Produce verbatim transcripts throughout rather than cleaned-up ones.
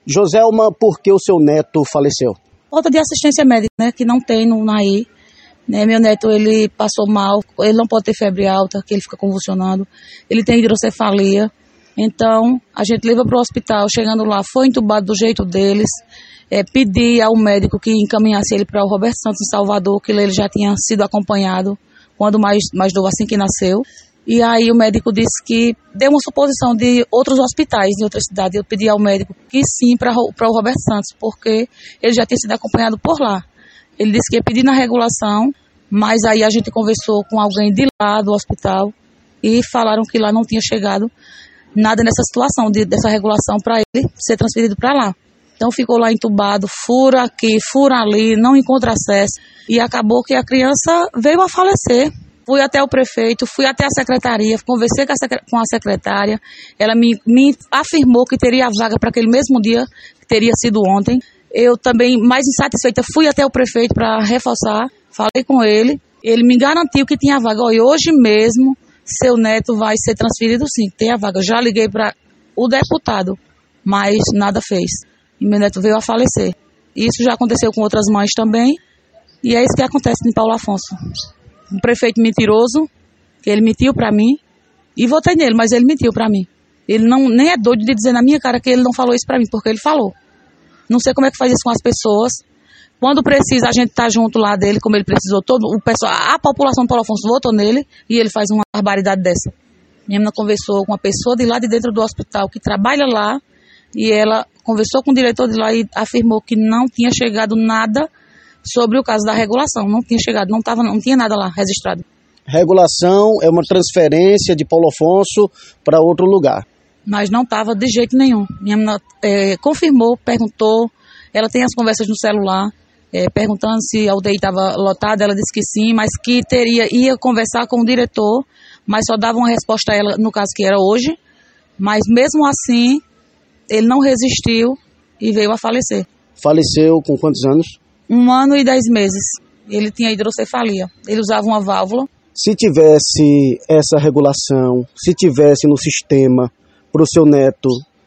Joselma, por que o seu neto faleceu? Falta de assistência médica, né, que não tem no Naí. Né, meu neto, ele passou mal, ele não pode ter febre alta, que ele fica convulsionando. Ele tem hidrocefalia. Então, a gente leva para o hospital. Chegando lá, foi entubado do jeito deles. É, pedi ao médico que encaminhasse ele para o Roberto Santos em Salvador, que ele já tinha sido acompanhado quando mais, mais novo, assim que nasceu. E aí o médico disse que deu uma suposição de outros hospitais em outras cidades. Eu pedi ao médico que sim para o Roberto Santos, porque ele já tinha sido acompanhado por lá. Ele disse que ia pedir na regulação, mas aí a gente conversou com alguém de lá do hospital e falaram que lá não tinha chegado nada nessa situação, de, dessa regulação para ele ser transferido para lá. Então ficou lá entubado, fura aqui, fura ali, não encontra acesso. E acabou que a criança veio a falecer. Fui até o prefeito, fui até a secretaria, conversei com a, secre- com a secretária. Ela me, me afirmou que teria vaga para aquele mesmo dia, que teria sido ontem. Eu também, mais insatisfeita, fui até o prefeito para reforçar. Falei com ele, ele me garantiu que tinha vaga. Olha, hoje mesmo, seu neto vai ser transferido sim, tem a vaga. Já liguei para o deputado, mas nada fez. E meu neto veio a falecer. Isso já aconteceu com outras mães também. E é isso que acontece em Paulo Afonso. Um prefeito mentiroso, que ele mentiu para mim. E votei nele, mas ele mentiu para mim. Ele não, nem é doido de dizer na minha cara que ele não falou isso para mim, porque ele falou. Não sei como é que faz isso com as pessoas. Quando precisa, a gente tá junto lá dele, como ele precisou. Todo o pessoal, a população do Paulo Afonso votou nele e ele faz uma barbaridade dessa. Minha menina conversou com uma pessoa de lá de dentro do hospital que trabalha lá e ela conversou com o diretor de lá e afirmou que não tinha chegado nada sobre o caso da regulação. Não tinha chegado, não, tava, não tinha nada lá registrado. Regulação é uma transferência de Paulo Afonso para outro lugar. Mas não estava de jeito nenhum. Minha menina é, confirmou, perguntou, ela tem as conversas no celular, é, perguntando se a U T I estava lotada, ela disse que sim, mas que teria, ia conversar com o diretor, mas só dava uma resposta a ela, no caso que era hoje, mas mesmo assim, ele não resistiu e veio a falecer. Faleceu com quantos anos? Um ano e dez meses. Ele tinha hidrocefalia, ele usava uma válvula. Se tivesse essa regulação, se tivesse no sistema para o seu neto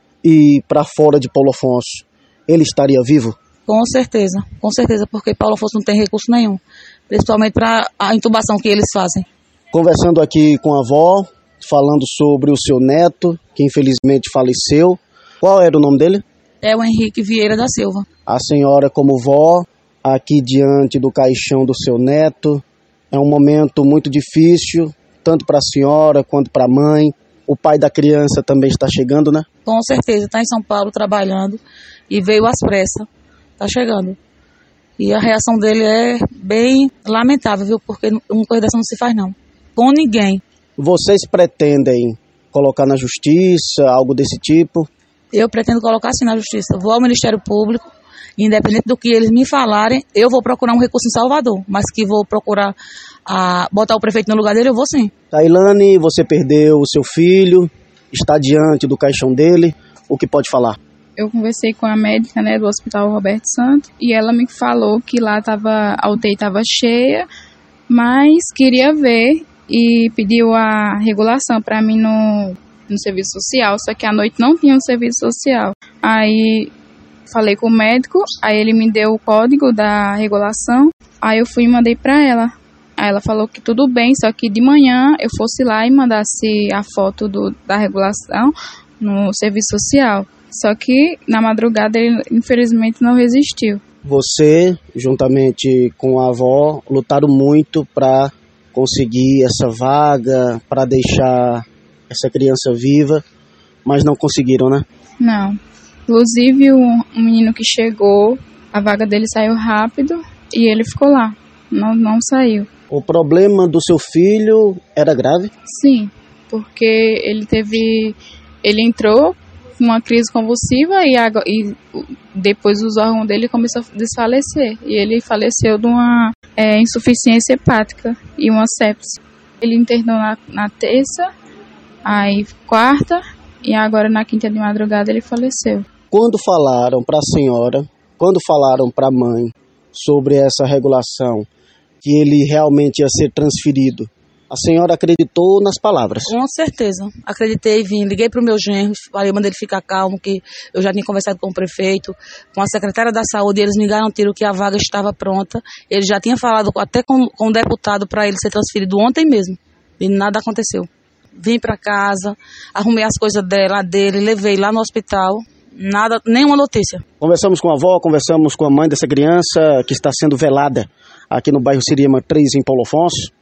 ir para fora de Paulo Afonso, ele estaria vivo? Com certeza, com certeza, porque Paulo Afonso não tem recurso nenhum, principalmente para a intubação que eles fazem. Conversando aqui com a avó, falando sobre o seu neto, que infelizmente faleceu. Qual era o nome dele? É o Henrique Vieira da Silva. A senhora, como vó, aqui diante do caixão do seu neto, é um momento muito difícil, tanto para a senhora quanto para a mãe. O pai da criança também está chegando, né? Com certeza, está em São Paulo trabalhando e veio às pressas. Está chegando. E a reação dele é bem lamentável, viu? Porque uma coisa dessa não se faz, não. Com ninguém. Vocês pretendem colocar na justiça, algo desse tipo? Eu pretendo colocar sim na justiça. Vou ao Ministério Público, independente do que eles me falarem, eu vou procurar um recurso em Salvador. Mas que vou procurar a, botar o prefeito no lugar dele, eu vou sim. Tailane, você perdeu o seu filho, está diante do caixão dele. O que pode falar? Eu conversei com a médica, né, do Hospital Roberto Santos e ela me falou que lá tava, a U T I estava cheia, mas queria ver e pediu a regulação para mim no, no serviço social, só que à noite não tinha um serviço social. Aí falei com o médico, aí ele me deu o código da regulação, aí eu fui e mandei para ela. Aí ela falou que tudo bem, só que de manhã eu fosse lá e mandasse a foto do, da regulação no serviço social. Só que na madrugada ele infelizmente não resistiu. Você, juntamente com a avó, lutaram muito para conseguir essa vaga, para deixar essa criança viva, mas não conseguiram, né? Não. Inclusive um, um menino que chegou, a vaga dele saiu rápido e ele ficou lá, não, não saiu. O problema do seu filho era grave? Sim, porque ele teve, ele entrou uma crise convulsiva e, a, e depois os órgãos dele começaram a desfalecer. E ele faleceu de uma é, insuficiência hepática e uma sepse. Ele internou na, na terça, aí quarta e agora na quinta de madrugada ele faleceu. Quando falaram para a senhora, quando falaram para a mãe sobre essa regulação, que ele realmente ia ser transferido, A senhora acreditou nas palavras? Com certeza. Acreditei, vim, liguei para o meu genro, falei, mandei ele ficar calmo, que eu já tinha conversado com o prefeito, com a secretária da saúde, e eles me garantiram que a vaga estava pronta. Ele já tinha falado até com, com o deputado para ele ser transferido ontem mesmo, e nada aconteceu. Vim para casa, arrumei as coisas dela, dele, levei lá no hospital, nada, nenhuma notícia. Conversamos com a avó, conversamos com a mãe dessa criança que está sendo velada aqui no bairro Siriema três, em Paulo Afonso.